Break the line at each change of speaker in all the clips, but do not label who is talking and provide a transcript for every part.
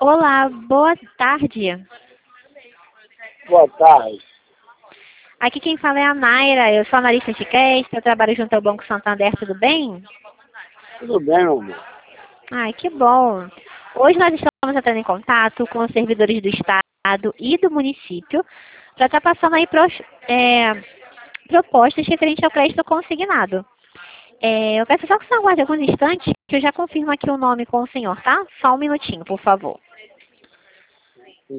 Olá, boa tarde.
Boa tarde.
Aqui quem fala é a Naira, eu sou analista de crédito, eu trabalho junto ao Banco Santander, tudo bem?
Tudo bem, meu amor?
Ai, que bom. Hoje nós estamos entrando em contato com os servidores do Estado e do município para estar passando aí propostas referentes ao crédito consignado. Eu peço só que você aguarde alguns instantes, que eu já confirmo aqui o nome com o senhor, tá? Só um minutinho, por favor.
Sim.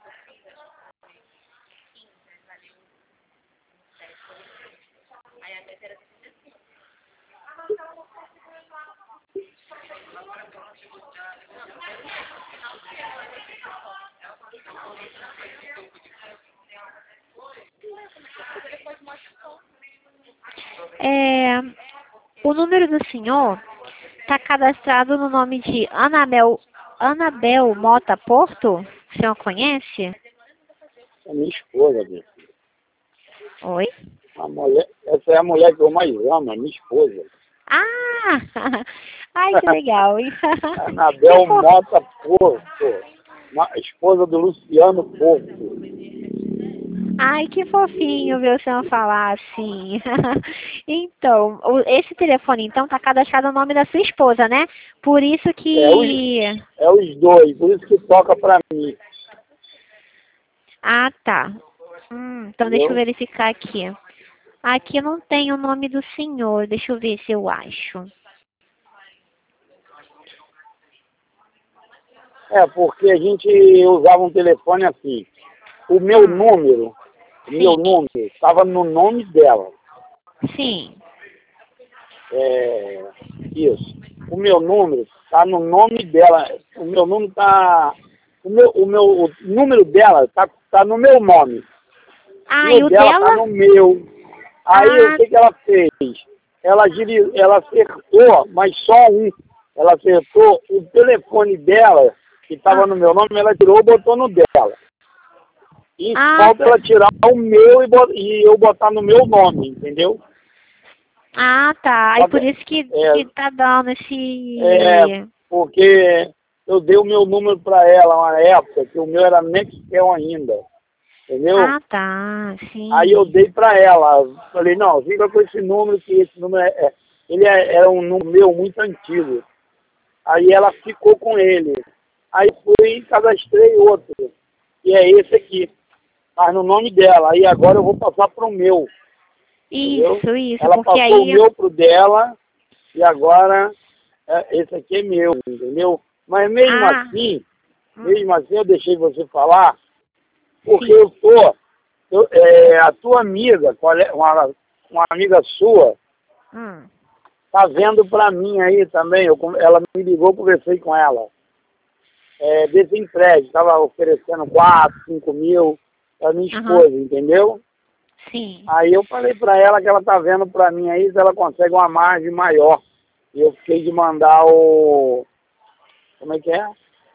O número do senhor está cadastrado no nome de Anabel Mota Porto? O senhor conhece?
É minha esposa, minha filha.
Oi?
Essa é a mulher que eu mais amo, é minha esposa.
Ah! Ai, que legal.
Anabel Mota Porto, esposa do Luciano Porto.
Ai, que fofinho ver o senhor falar assim. Então, esse telefone, então, está cadastrado no nome da sua esposa, né? Por isso que...
É os dois, por isso que toca pra mim.
Ah, tá. Então, deixa eu verificar aqui. Aqui não tem o nome do senhor. Deixa eu ver se eu acho.
Porque a gente usava um telefone assim. O meu número estava no nome dela.
Sim.
Isso. O meu número está no nome dela. O meu número está... O número dela tá no meu nome.
Ah,
E
e
o
o
dela
dela?
tá no meu. Aí o que ela fez? Ela acertou, mas só um. Ela acertou o telefone dela, que estava no meu nome, ela tirou e botou no dela. E falta ela tirar o meu e eu botar no meu nome, entendeu?
Ah, tá. Aí por isso que tá dando esse...
Porque eu dei o meu número para ela uma época, que o meu era Nextel ainda. Entendeu?
Ah, tá. Sim.
Aí eu dei para ela. Falei, não, fica com esse número, que esse número era um número meu muito antigo. Aí ela ficou com ele. Aí fui e cadastrei outro, que é esse aqui. Mas no nome dela. Aí agora eu vou passar pro meu.
Isso,
entendeu?
isso.
Ela
porque
passou
aí...
o meu pro dela e agora esse aqui é meu, entendeu? Mas mesmo assim eu deixei você falar, porque a tua amiga, uma amiga sua, tá vendo pra mim aí também. Ela me ligou, conversei com ela. Desse empréstimo, estava oferecendo 4, 5 mil pra minha esposa, entendeu?
Sim.
Aí eu falei pra ela que ela tá vendo pra mim aí se ela consegue uma margem maior. E eu fiquei de mandar como é que é?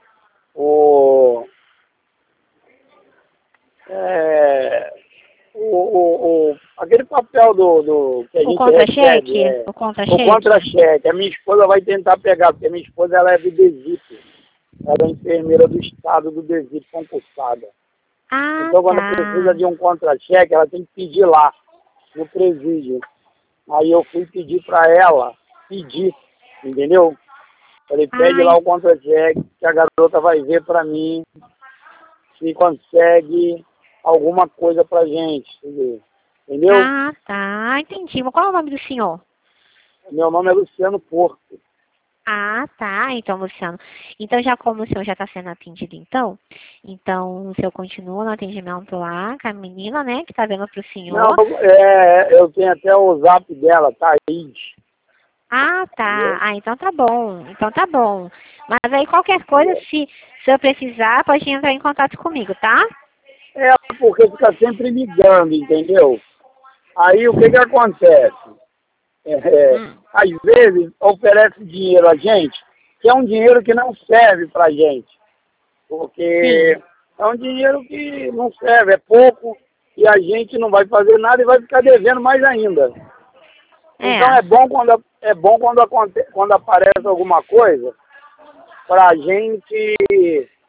Aquele papel que a gente recebe.
O contra-cheque?
O contra-cheque. A minha esposa vai tentar pegar, porque a minha esposa ela é do DESIP. Ela é enfermeira do Estado do DESIP, concursada. Então, quando precisa de um contra-cheque, ela tem que pedir lá, no presídio. Aí eu fui pedir para ela, entendeu? Falei, pede lá o contra-cheque, que a garota vai ver para mim se consegue alguma coisa pra gente, entendeu?
Ah, tá. Entendi. Mas qual é o nome do senhor?
Meu nome é Luciano Porto.
Ah, tá. Então, Luciano. Então, já como o senhor já está sendo atendido, então o senhor continua no atendimento lá com a menina, né, que está vendo para o senhor.
Não, eu tenho até o zap dela, Thaís.
Ah, tá. Ah, então tá bom. Então tá bom. Mas aí qualquer coisa, se eu precisar, pode entrar em contato comigo, tá?
Porque fica sempre ligando, entendeu? Aí o que acontece? Às vezes oferece dinheiro a gente, que é um dinheiro que não serve pra gente. Porque é um dinheiro que não serve, é pouco, e a gente não vai fazer nada e vai ficar devendo mais ainda. Então é bom quando aparece alguma coisa pra gente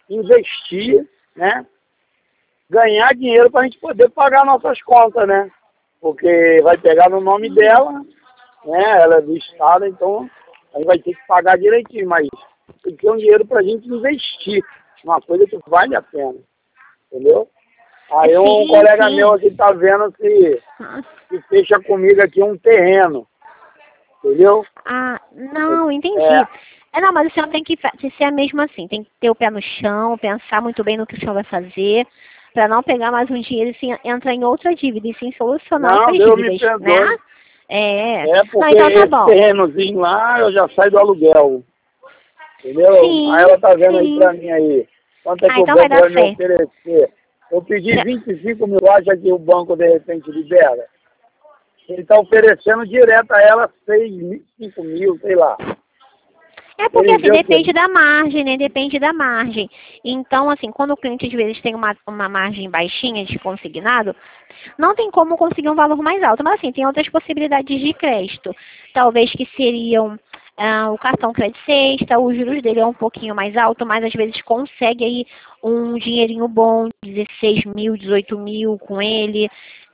investir, né? Ganhar dinheiro para a gente poder pagar nossas contas, né? Porque vai pegar no nome dela, né? Ela é do Estado, então a gente vai ter que pagar direitinho, mas tem que ter um dinheiro para a gente investir, uma coisa que vale a pena, entendeu? Aí um colega meu aqui tá vendo se fecha comigo aqui um terreno, entendeu?
Ah, não, entendi. Não, mas o senhor tem que ser mesmo assim, tem que ter o pé no chão, pensar muito bem no que o senhor vai fazer, para não pegar mais um dinheiro e sim, entrar em outra dívida, e sim solucionar
Não,
essas
Deus me
dívidas,
perdoe.
né?
Porque
não, então tá
esse
bom.
terrenozinho lá, eu já saio do aluguel, entendeu?
Sim,
Aí ela tá vendo aí
sim.
pra mim aí, quanto é que o
Então vai
banco
dar
vai me
certo.
oferecer? Eu pedi 25 mil, acha que o banco de repente libera? Ele está oferecendo direto a ela 6 mil, 5 mil, sei lá.
É porque
Ele
assim,
deu o quê?
depende da margem, né? Depende da margem. Então, assim, quando o cliente às vezes tem uma margem baixinha de consignado, não tem como conseguir um valor mais alto. Mas assim, tem outras possibilidades de crédito. Talvez que seriam o cartão crédito sexta, os juros dele é um pouquinho mais alto, mas às vezes consegue aí um dinheirinho bom, 16 mil, 18 mil com ele.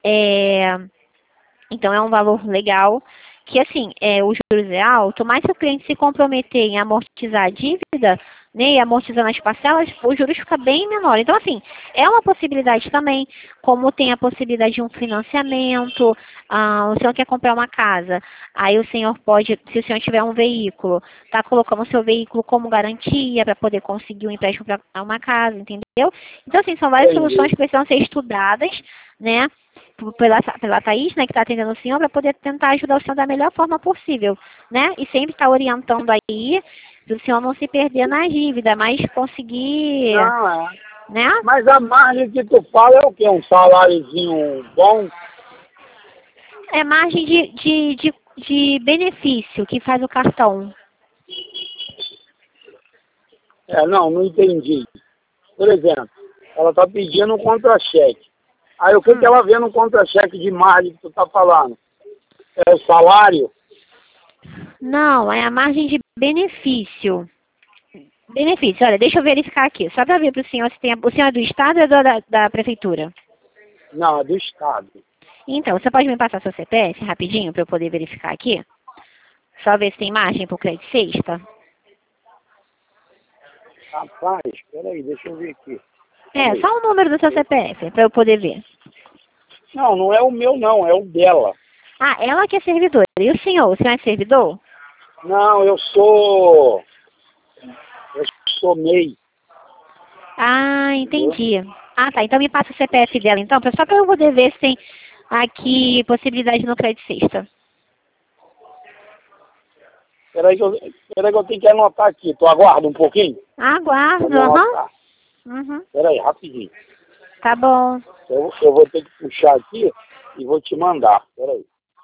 Então é um valor legal, que assim, o juros é alto, mas se o cliente se comprometer em amortizar a dívida, né, e amortizando as parcelas, o juros fica bem menor. Então assim, é uma possibilidade também, como tem a possibilidade de um financiamento, o senhor quer comprar uma casa, aí o senhor pode, se o senhor tiver um veículo, tá colocando o seu veículo como garantia para poder conseguir um empréstimo para uma casa, entendeu? Então assim, são várias
Entendi.
soluções que precisam ser estudadas, né? Pela Thaís, né, que está atendendo o senhor, para poder tentar ajudar o senhor da melhor forma possível, né? E sempre está orientando aí, para o senhor não se perder na dívida, mas conseguir,
Não,
né?
Mas a margem que tu fala é o quê? Um saláriozinho bom?
É margem de benefício que faz o cartão.
Não entendi. Por exemplo, ela está pedindo um contra-cheque. Aí o que ela vê no contra-cheque de margem que tu está falando? É o salário?
Não, é a margem de benefício. Benefício, olha, deixa eu verificar aqui, só para ver para o senhor se tem. O senhor é do Estado ou é da Prefeitura?
Não, é do Estado.
Então, você pode me passar seu CPF rapidinho para eu poder verificar aqui? Só ver se tem margem para o crédito sexta?
Rapaz, peraí, deixa eu ver aqui.
Só o número do seu CPF, para eu poder ver.
Não é o meu não, é o dela.
Ah, ela que é servidora. E o senhor? O senhor é servidor?
Não, eu sou MEI.
Ah,
Entendeu?
entendi. Ah, tá. Então me passa o CPF dela, então, só para eu poder ver se tem aqui possibilidade no crédito sexta.
Peraí que eu tenho que anotar aqui. Tu aguarda um pouquinho? Pra
Aguardo,
me
aham.
anotar.
Uhum.
Peraí, rapidinho.
Tá bom.
Eu vou ter que puxar aqui e vou te mandar. Peraí.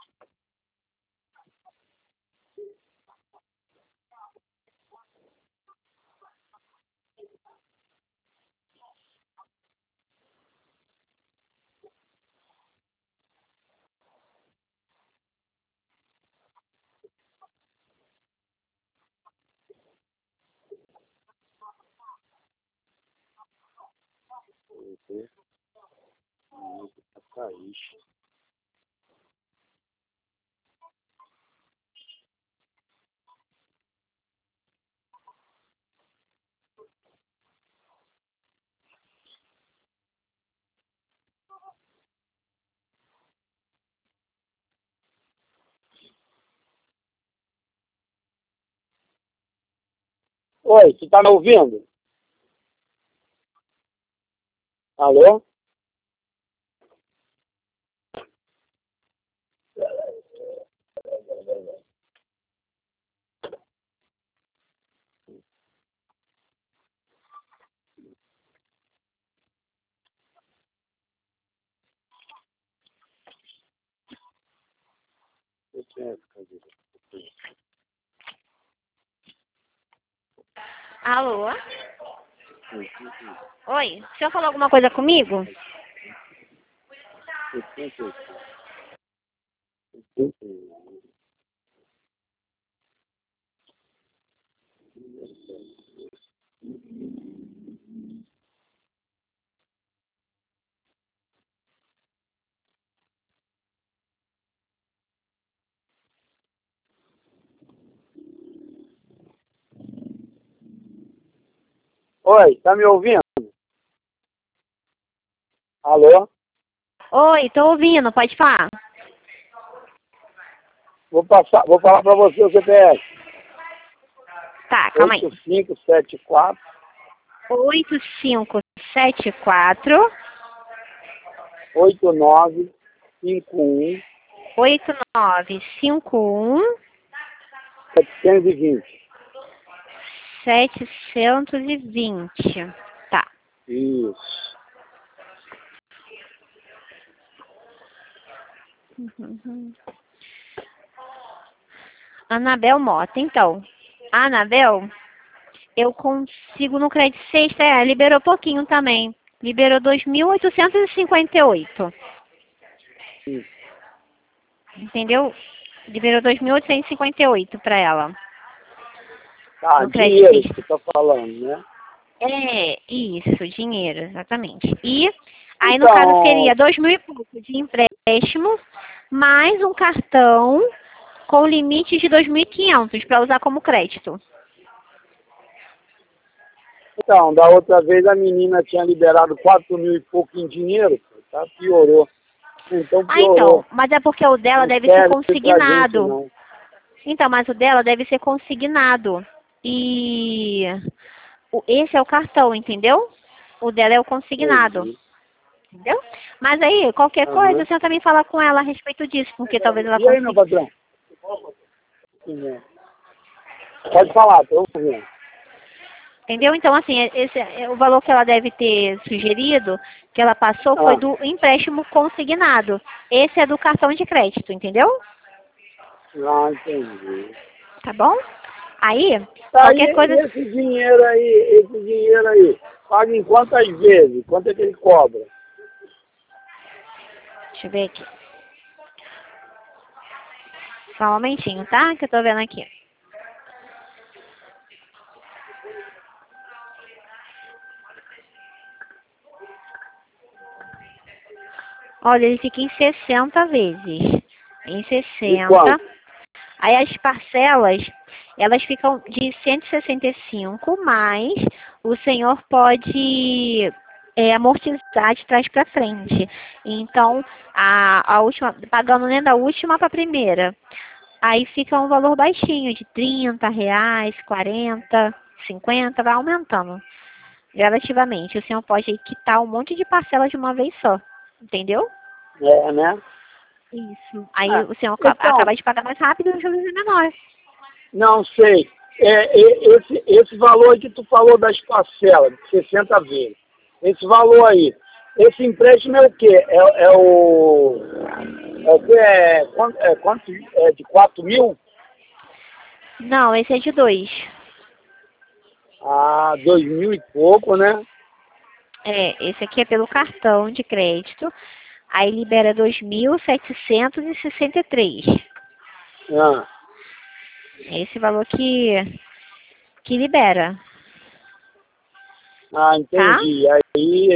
Thaís. Oi, tu tá me ouvindo? Alô?
Alô? Oi, o senhor falou alguma coisa comigo?
Oi, tá me ouvindo? Alô?
Oi, tô ouvindo, pode falar.
Vou falar para você o CPF.
Tá, calma aí.
8574
8574
8951
8951
720.
720. Tá.
Isso.
Anabel Mota, então. A Anabel, eu consigo no crédito sexta, liberou pouquinho também. Liberou 2.858. Entendeu? Liberou 2.858 para ela.
Ah,
No crédito
dinheiro
sexta.
que você tá falando, né?
É, isso, dinheiro, exatamente. E aí,
Então,
no caso, seria 2.000 e pouco de empréstimo, mais um cartão com limite de 2.500 para usar como crédito.
Então, da outra vez a menina tinha liberado 4 mil e pouco em dinheiro, tá? Piorou. Então
Ah,
piorou.
então, mas é porque o dela
Não
deve ser
serve pra gente,
consignado.
não.
Então, mas o dela deve ser consignado. E esse é o cartão, entendeu? O dela é o consignado.
Entendi.
Entendeu? Mas aí, qualquer coisa, você também falar com ela a respeito disso, porque talvez ela
E aí, meu
consiga.
patrão? Pode falar, tô ouvindo.
Entendeu? Então, assim, o valor que ela deve ter sugerido, que ela passou, foi do empréstimo consignado. Esse é do cartão de crédito, entendeu?
Ah, entendi.
Tá bom? Aí,
Tá,
qualquer coisa...
e esse dinheiro aí, paga em quantas vezes? Quanto é que ele cobra?
Deixa eu ver aqui. Só um momentinho, tá? Que eu tô vendo aqui. Olha, ele fica em 60 vezes. Em 60. Aí as parcelas, elas ficam de 165, mas o senhor pode amortizar de trás para frente. Então, a última, pagando né, da última para a primeira. Aí fica um valor baixinho, de R$ 30, 40, 50, vai aumentando gradativamente. O senhor pode quitar um monte de parcelas de uma vez só, entendeu?
É, né?
Isso. Aí o senhor
Então,
acaba de pagar mais rápido e o juros é menor.
não sei. Esse valor que tu falou das parcelas, de 60 vezes, esse valor aí, esse empréstimo é o quê? É o quê? Quanto? É de 4 mil?
Não, esse é de 2.
Ah, 2 mil e pouco, né?
Esse aqui é pelo cartão de crédito. Aí libera 2.763.
Ah,
É esse valor que libera.
entendi.
Tá?
Aí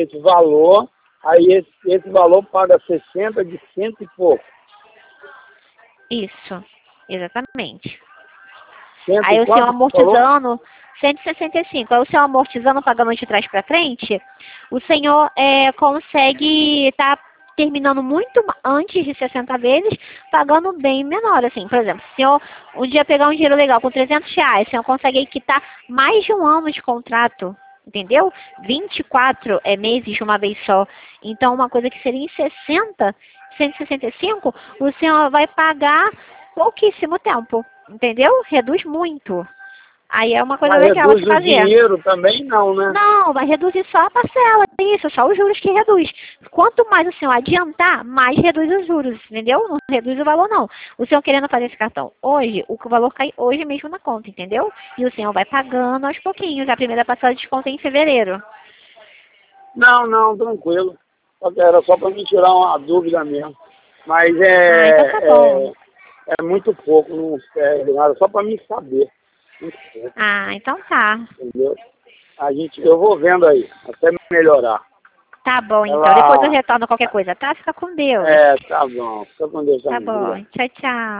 esse valor paga 60 de cento e pouco.
Isso. Exatamente.
Cento
Aí
e
o senhor
quanto que falou?
amortizando, 165. Aí o senhor amortizando, pagando de trás para frente, o senhor consegue estar terminando muito antes de 60 vezes, pagando bem menor, assim. Por exemplo, se o senhor um dia pegar um dinheiro legal com R$ 300, o senhor consegue quitar mais de um ano de contrato, entendeu? 24 meses de uma vez só. Então, uma coisa que seria em 60, 165, o senhor vai pagar pouquíssimo tempo, entendeu? Reduz muito. Aí é uma coisa
Mas
legal a se
reduz o
fazer.
dinheiro também não, né?
Não, vai reduzir só a parcela, isso, só os juros que reduz. Quanto mais o senhor adiantar, mais reduz os juros, entendeu? Não reduz o valor, não. O senhor querendo fazer esse cartão hoje, o valor cai hoje mesmo na conta, entendeu? E o senhor vai pagando aos pouquinhos. A primeira parcela de desconto é em fevereiro.
Não, tranquilo. Era só para me tirar uma dúvida mesmo. Mas
Então tá bom.
é muito pouco, não serve nada, só para mim saber. Muito pouco,
Então tá.
entendeu? Eu vou vendo aí, até melhorar.
Tá bom, então. Depois eu retorno qualquer coisa, tá? Fica com Deus.
Tá bom. Fica com Deus
Tá
também.
bom.
Obrigado.
Tchau, tchau.